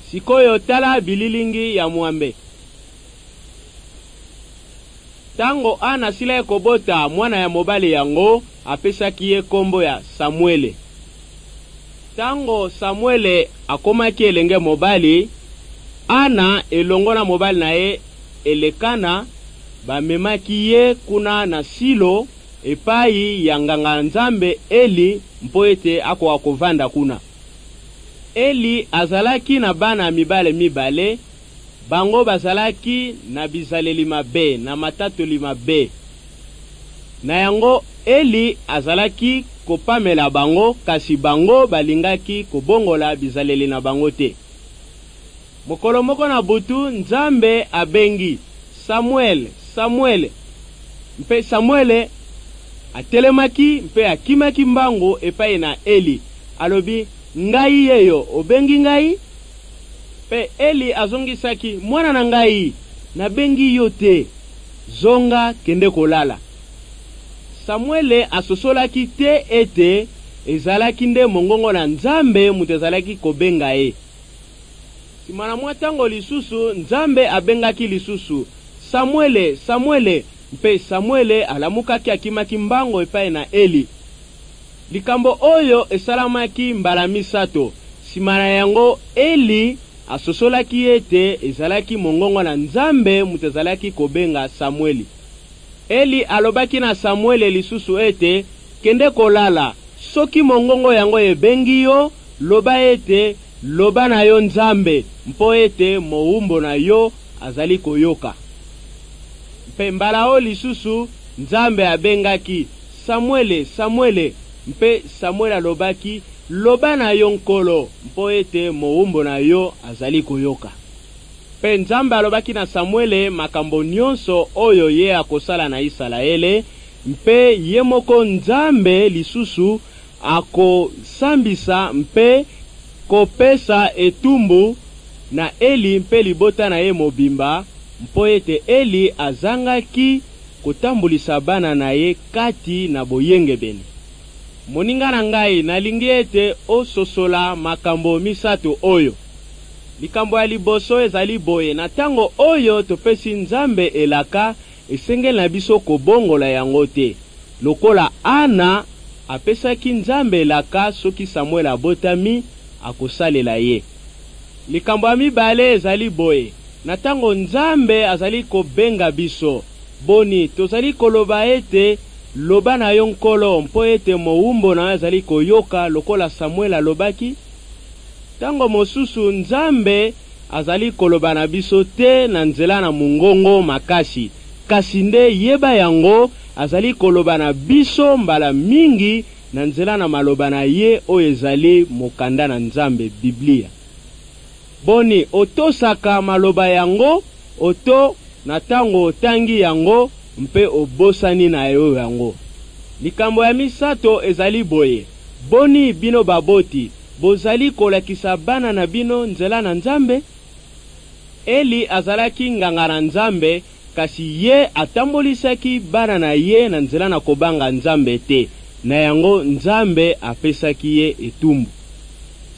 Sikoyo tala bililingi ya mwambe. Tango Ana sila kobota mwana ya mobali yango apesaki ye kombo ya Samuele. Tango Samuele akomaki elenge mobali, Ana elongona mobali na ye Elekana bamemaki ye kuna na Silo epai ya nganga nzambe Eli mpo ete ako akovanda kuna. Eli azalaki na bana mibale, bango bazalaki na bizaleli mabe na matatoli mabe. Na yango Eli azalaki kopamela bango, kasi bango balingaki kobongola bizaleli na bango te. Mokolo moko na butu Nzambe abengi Samuel. Mpe Samuel atelemaki mpe akimaki mbango epai na Eli. Alobi, ngai yeyo obengi ngai? Pe Eli azongisaki, mwana na ngai, nabengi yo te, zonga kende kolala. Samuel asosolaki te ete ezalaki nde mongongo na Nzambe mutu ezalaki kobenga ye. Simana mwatango lisusu Nzambe abengaki lisusu, Samuel. Mpe Samuel alamukaki akimaki mbango epai na Eli. Likambo oyo esalamaki mbala misato. Simana yango Eli asosolaki ete ezalaki mongongo na Nzambe mutu ezalaki kobenga Samueli. Eli alobaki na Samuel lisusu ete kende kolala, soki mongongo yango ebengi yo, loba ete loba na yo Nzambe mpo ete moumbo na yo azali koyoka. Mpe mbala o lisusu Nzambe abengaki Samuel. Mpe Samuel alobaki, loba na yo nkolo mpo ete moumbo na yo azali koyoka. Mpe Nzambe alobaki na Samuel makambo nyonso oyo ye akosala na Isalaele. Mpe ye moko Nzambe lisusu akosambisa mpe kopesa etumbu na Eli mpe libota na ye mobimba, mpo ete Eli azangaki kotambulisa bana na ye kati na boyengebeni. Moninga na ngai, nalingi ete ososola makambo misato oyo. Likambo ya liboso ezali boye, na tango oyo topesi Nzambe elaka, esengeli na biso kobongola yango te. Lokola Ana apesaki Nzambe elaka soki Samuel abotami akosalela ye. Likambo ya mibale ezali boye, na tango Nzambe azali kobenga biso, boni tozali koloba ete loba na yo nkolo mpo ete moumbo na yo azali koyoka lokola Samuel alobaki? Tango mosusu Nzambe azali koloba na biso te na nzela na mungongo makasi, kasi nde yeba yango azali koloba na biso mbala mingi na nzela na maloba na ye oyo ezali mokanda na Nzambe, Biblia. Boni otosaka maloba yango, oto na tango otangi yango mpe obosani na yo yango. Likambo ya misato ezali boye, boni bino baboti bozali kolakisa bana na bino nzela na Nzambe? Eli azalaki nganga na Nzambe, kasi ye atambolisaki bana na ye na nzela na kobanga Nzambe te, na yango Nzambe apesaki ye etumbu.